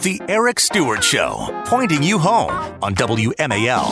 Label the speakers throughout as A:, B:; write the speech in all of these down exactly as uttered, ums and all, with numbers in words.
A: The Eric Stewart Show, pointing you home on W M A L.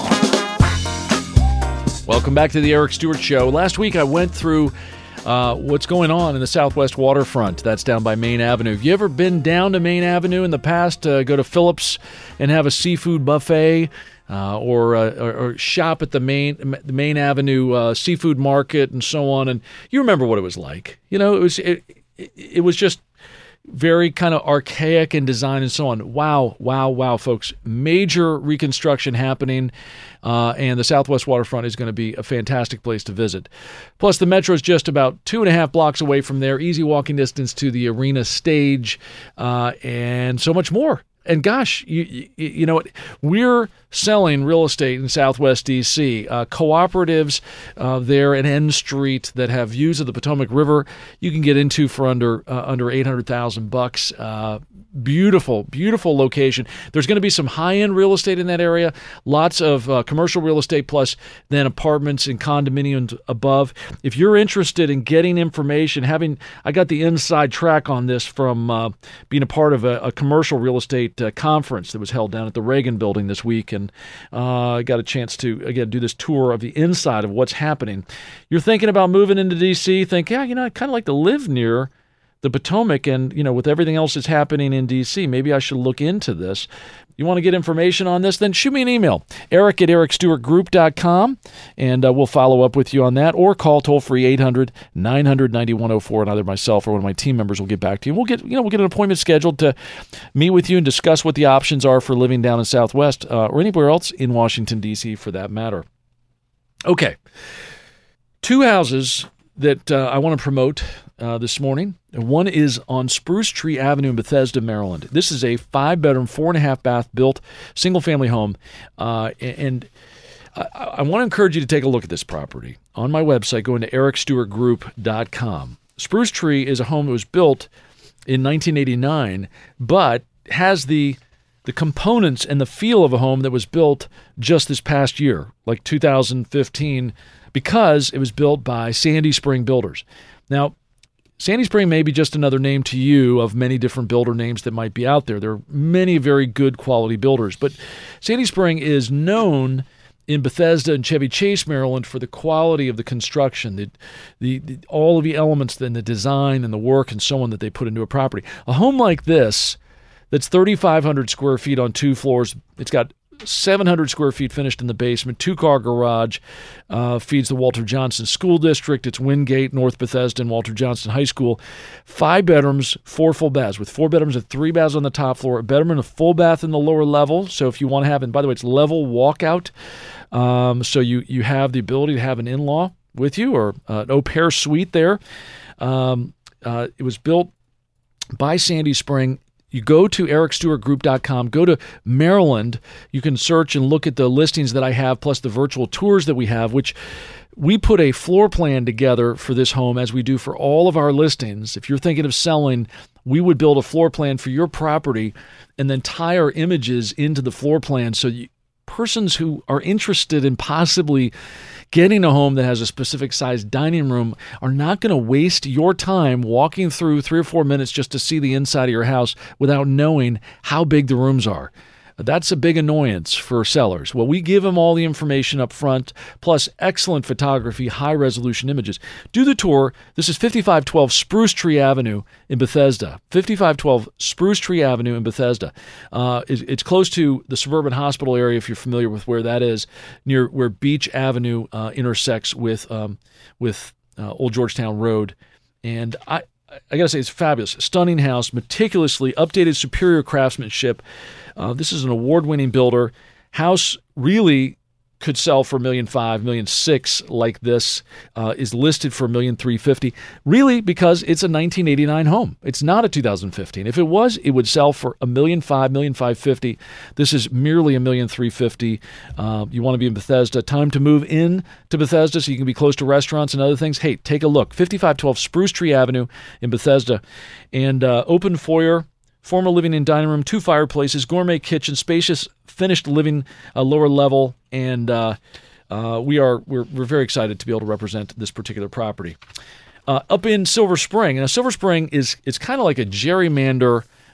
B: Welcome back to The Eric Stewart Show. Last week I went through uh, what's going on in the Southwest waterfront. That's down by Main Avenue. Have you ever been down to Main Avenue in the past? Uh, go to Phillips and have a seafood buffet? Uh, or, uh, or or shop at the main the Main Avenue uh, seafood market and so on, and you remember what it was like. You know, it was it, it, it was just very kind of archaic in design and so on. Wow, wow, wow, folks! Major reconstruction happening, uh, and the Southwest waterfront is going to be a fantastic place to visit. Plus, the metro is just about two and a half blocks away from there, easy walking distance to the arena stage, uh, and so much more. And gosh, you, you, you know what? We're selling real estate in Southwest D C. Uh, cooperatives uh, there at N Street that have views of the Potomac River, you can get into for under uh, under eight hundred thousand bucks. Uh, beautiful, beautiful location. There's going to be some high-end real estate in that area. Lots of uh, commercial real estate, plus then apartments and condominiums above. If you're interested in getting information, having I got the inside track on this from uh, being a part of a, a commercial real estate uh, conference that was held down at the Reagan Building this week, and uh, I got a chance to again do this tour of the inside of what's happening. You're thinking about moving into D C, think, yeah, you know, I'd kind of like to live near the Potomac, and you know, with everything else that's happening in D C, maybe I should look into this. You want to get information on this, then shoot me an email, eric at eric stewart group dot com, and uh, we'll follow up with you on that, or call toll-free eight hundred nine hundred ninety-one oh four, and either myself or one of my team members will get back to you. We'll get, you know, we'll get an appointment scheduled to meet with you and discuss what the options are for living down in Southwest uh, or anywhere else in Washington, D C for that matter. Okay. Two houses that uh, I want to promote uh, this morning. One is on Spruce Tree Avenue in Bethesda, Maryland. This is a five-bedroom, four-and-a-half-bath built single-family home. Uh, and I, I want to encourage you to take a look at this property. On my website, go into eric stewart group dot com. Spruce Tree is a home that was built in nineteen eighty-nine, but has the the components and the feel of a home that was built just this past year, like two thousand fifteen, because it was built by Sandy Spring Builders. Now, Sandy Spring may be just another name to you of many different builder names that might be out there. There are many very good quality builders, but Sandy Spring is known in Bethesda and Chevy Chase, Maryland, for the quality of the construction, the, the, the all of the elements and the design and the work and so on that they put into a property. A home like this, that's thirty-five hundred square feet on two floors. It's got seven hundred square feet finished in the basement, two-car garage, uh, feeds the Walter Johnson School District. It's Wingate, North Bethesda, and Walter Johnson High School. Five bedrooms, four full baths, with four bedrooms and three baths on the top floor, a bedroom and a full bath in the lower level. So if you want to have, and by the way, it's level walkout, um, so you, you have the ability to have an in-law with you, or uh, an au pair suite there. Um, uh, it was built by Sandy Spring. You go to eric stewart group dot com, go to Maryland. You can search and look at the listings that I have, plus the virtual tours that we have, which we put a floor plan together for this home as we do for all of our listings. If you're thinking of selling, we would build a floor plan for your property and then tie our images into the floor plan so you, persons who are interested in possibly getting a home that has a specific size dining room are not going to waste your time walking through three or four minutes just to see the inside of your house without knowing how big the rooms are. That's a big annoyance for sellers. Well, we give them all the information up front, plus excellent photography, high-resolution images. Do the tour. This is fifty-five twelve Spruce Tree Avenue in Bethesda. fifty-five twelve Spruce Tree Avenue in Bethesda. Uh, it's close to the suburban hospital area, if you're familiar with where that is, near where Beach Avenue uh, intersects with um, with uh, Old Georgetown Road. And I, I got to say, it's fabulous. Stunning house, meticulously updated, superior craftsmanship. Uh, this is an award-winning builder. House really could sell for a million five, million six like this. Uh, is listed for a million three fifty. Really, because it's a nineteen eighty-nine home. It's not a two thousand fifteen. If it was, it would sell for a million five, million five fifty. This is merely a million three fifty. Uh, you want to be in Bethesda. Time to move in to Bethesda so you can be close to restaurants and other things. Hey, take a look. fifty-five twelve Spruce Tree Avenue in Bethesda, and uh, open foyer. Formal living and dining room, two fireplaces, gourmet kitchen, spacious finished living, uh, lower level, and uh, uh, we are we're we're very excited to be able to represent this particular property. Uh, up in Silver Spring, now Silver Spring is it's kind of like a gerrymander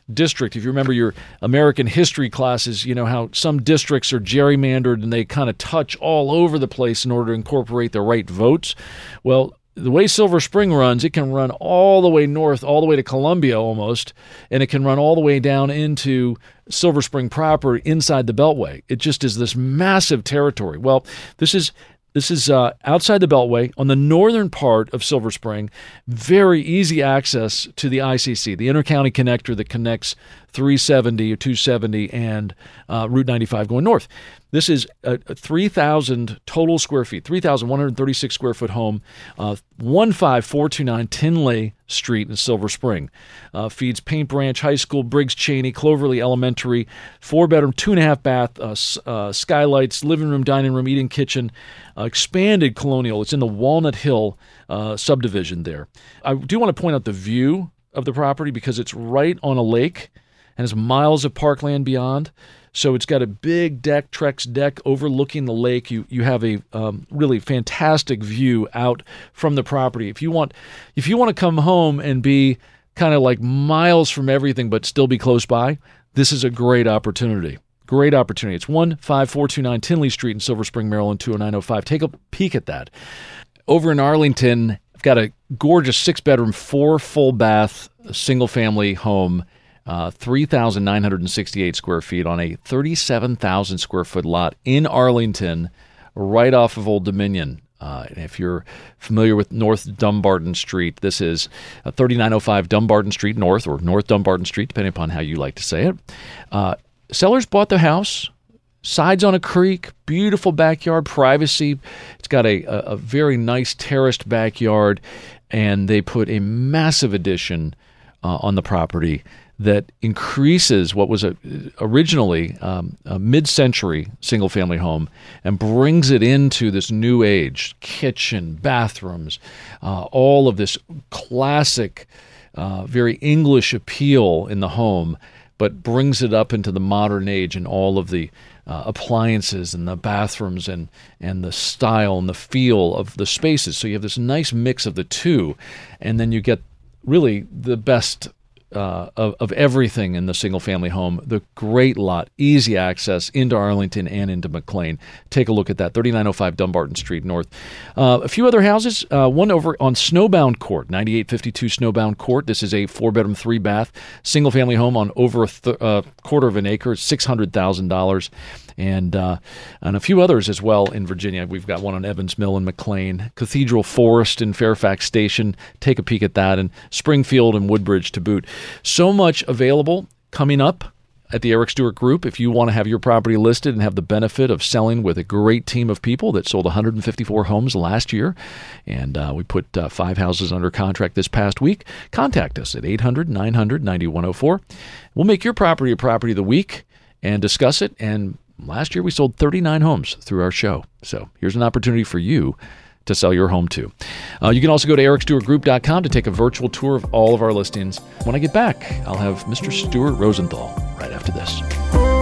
B: district. If you remember your American history classes, you know how some districts are gerrymandered and they kind of touch all over the place in order to incorporate the right votes. Well, the way Silver Spring runs, it can run all the way north, all the way to Columbia almost, and it can run all the way down into Silver Spring proper inside the Beltway. It just is this massive territory. Well, this is This is uh, outside the Beltway on the northern part of Silver Spring. Very easy access to the I C C, the intercounty connector that connects three seventy or two seventy and uh, Route ninety-five going north. This is a, a three thousand total square feet, three thousand one hundred thirty-six square foot home, uh, one five four two nine Tinley Street in Silver Spring. Uh, feeds Paint Branch High School, Briggs Cheney, Cloverly Elementary, four bedroom, two and a half bath, uh, uh, skylights, living room, dining room, eating kitchen, uh, expanded colonial. It's in the Walnut Hill uh, subdivision there. I do want to point out the view of the property because it's right on a lake and has miles of parkland beyond. So it's got a big deck, Trex deck overlooking the lake. You you have a um, really fantastic view out from the property. If you want, if you want to come home and be kind of like miles from everything but still be close by, this is a great opportunity. Great opportunity. It's one five four two nine Tinley Street in Silver Spring, Maryland, two oh nine oh five. Take a peek at that. Over in Arlington, I've got a gorgeous six-bedroom, four full-bath, single-family home. Uh, three thousand nine hundred sixty-eight square feet on a thirty-seven thousand square foot lot in Arlington, right off of Old Dominion. Uh, if you're familiar with North Dumbarton Street, this is thirty-nine oh five Dumbarton Street North, or North Dumbarton Street, depending upon how you like to say it. Uh, sellers bought the house, sides on a creek, beautiful backyard, privacy. It's got a, a, a very nice terraced backyard, and they put a massive addition uh, on the property that increases what was a, originally um, a mid-century single-family home and brings it into this new age, kitchen, bathrooms, uh, all of this classic, uh, very English appeal in the home, but brings it up into the modern age and all of the uh, appliances and the bathrooms and, and the style and the feel of the spaces. So you have this nice mix of the two, and then you get really the best Uh, of, of everything in the single-family home. The great lot, easy access into Arlington and into McLean. Take a look at that, thirty-nine oh five Dumbarton Street North. Uh, a few other houses, uh, one over on Snowbound Court, ninety-eight fifty-two Snowbound Court. This is a four-bedroom, three-bath, single-family home on over a th- uh, quarter of an acre, six hundred thousand dollars. And uh, and a few others as well in Virginia. We've got one on Evans Mill in McLean, Cathedral Forest in Fairfax Station. Take a peek at that, and Springfield and Woodbridge to boot. So much available coming up at the Eric Stewart Group. If you want to have your property listed and have the benefit of selling with a great team of people that sold one hundred fifty-four homes last year, and uh, we put uh, five houses under contract this past week, contact us at eight hundred, nine hundred, ninety-one oh four. We'll make your property a property of the week and discuss it. And last year we sold thirty-nine homes through our show. So here's an opportunity for you to sell your home too. Uh, you can also go to eric stewart group dot com to take a virtual tour of all of our listings. When I get back, I'll have Mister Stuart Rosenthal right after this.